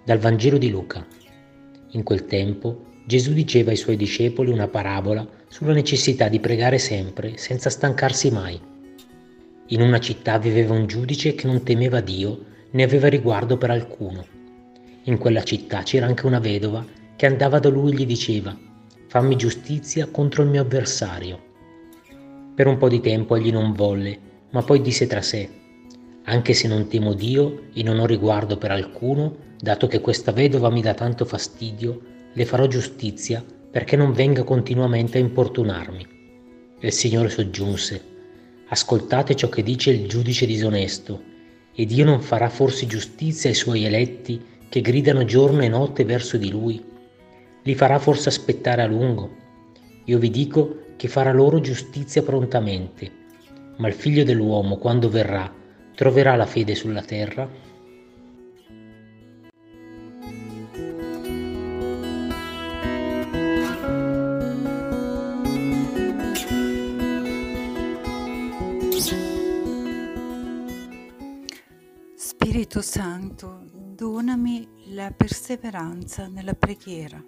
Dal Vangelo di Luca. In quel tempo Gesù diceva ai suoi discepoli una parabola sulla necessità di pregare sempre senza stancarsi mai. In una città viveva un giudice che non temeva Dio né aveva riguardo per alcuno. In quella città c'era anche una vedova che andava da lui e gli diceva: «Fammi giustizia contro il mio avversario». Per un po' di tempo egli non volle, ma poi disse tra sé: «Anche se non temo Dio e non ho riguardo per alcuno, dato che questa vedova mi dà tanto fastidio, le farò giustizia perché non venga continuamente a importunarmi». E il Signore soggiunse: «Ascoltate ciò che dice il giudice disonesto, e Dio non farà forse giustizia ai suoi eletti che gridano giorno e notte verso di Lui? Li farà forse aspettare a lungo? Io vi dico che farà loro giustizia prontamente. Ma il Figlio dell'uomo, quando verrà, troverà la fede sulla terra?» Spirito Santo, donami la perseveranza nella preghiera.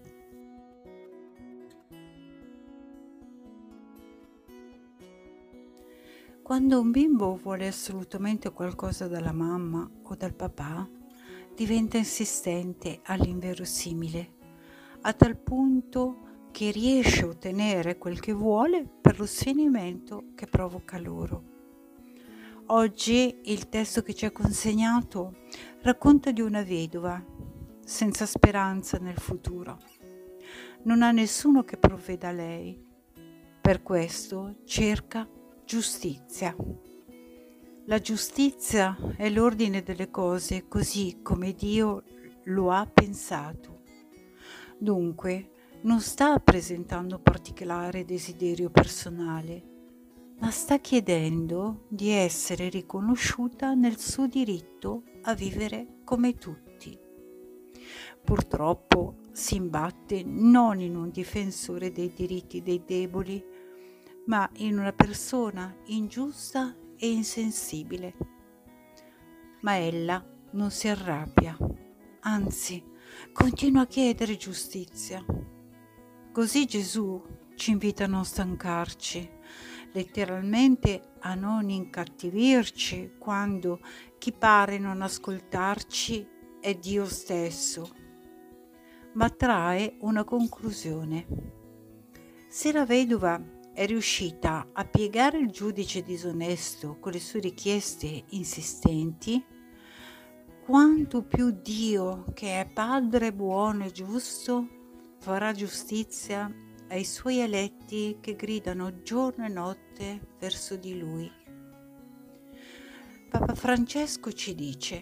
Quando un bimbo vuole assolutamente qualcosa dalla mamma o dal papà, diventa insistente all'inverosimile, a tal punto che riesce a ottenere quel che vuole per lo sfinimento che provoca loro. Oggi il testo che ci ha consegnato racconta di una vedova senza speranza nel futuro. Non ha nessuno che provveda a lei. Per questo cerca giustizia. La giustizia è l'ordine delle cose così come Dio lo ha pensato. Dunque, non sta presentando particolare desiderio personale, ma sta chiedendo di essere riconosciuta nel suo diritto a vivere come tutti. Purtroppo si imbatte non in un difensore dei diritti dei deboli, ma in una persona ingiusta e insensibile. Ma ella non si arrabbia, anzi, continua a chiedere giustizia. Così Gesù ci invita a non stancarci, letteralmente a non incattivirci quando chi pare non ascoltarci è Dio stesso, ma trae una conclusione. Se la vedova è riuscita a piegare il giudice disonesto con le sue richieste insistenti, quanto più Dio, che è Padre buono e giusto, farà giustizia ai suoi eletti che gridano giorno e notte verso di Lui. Papa Francesco ci dice: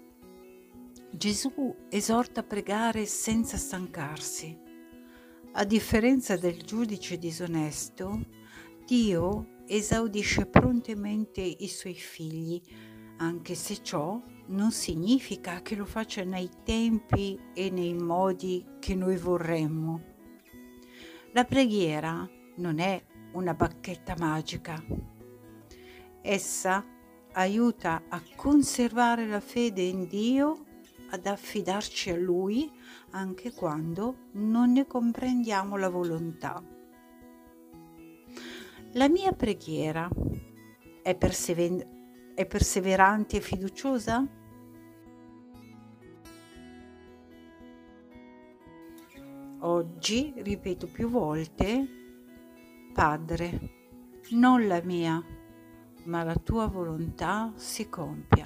Gesù esorta a pregare senza stancarsi. A differenza del giudice disonesto, Dio esaudisce prontamente i suoi figli, anche se ciò non significa che lo faccia nei tempi e nei modi che noi vorremmo. La preghiera non è una bacchetta magica. Essa aiuta a conservare la fede in Dio, ad affidarci a Lui anche quando non ne comprendiamo la volontà. La mia preghiera è perseverante e fiduciosa? Oggi ripeto più volte: Padre, non la mia, ma la tua volontà si compia.